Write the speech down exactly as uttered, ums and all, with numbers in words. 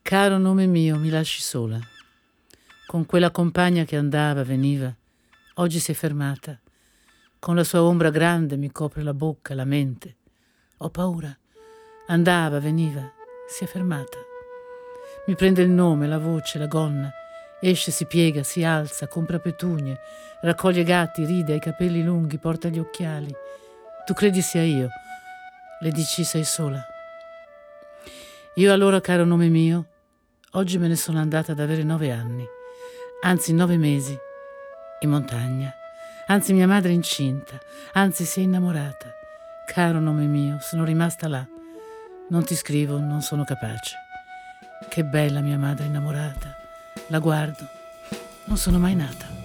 Caro nome mio, mi lasci sola. Con quella compagna che andava, veniva, oggi si è fermata. Con la sua ombra grande mi copre la bocca, la mente. Ho paura. Andava, veniva, si è fermata. Mi prende il nome, la voce, la gonna. Esce, si piega, si alza, compra petugne, raccoglie gatti, ride, ha i capelli lunghi, porta gli occhiali. Tu credi sia io? Le dici sei sola. Io allora, caro nome mio, oggi me ne sono andata ad avere nove anni, anzi nove mesi, in montagna. Anzi mia madre è incinta, anzi si è innamorata. Caro nome mio, sono rimasta là. Non ti scrivo, non sono capace. Che bella mia madre innamorata. La guardo, non sono mai nata.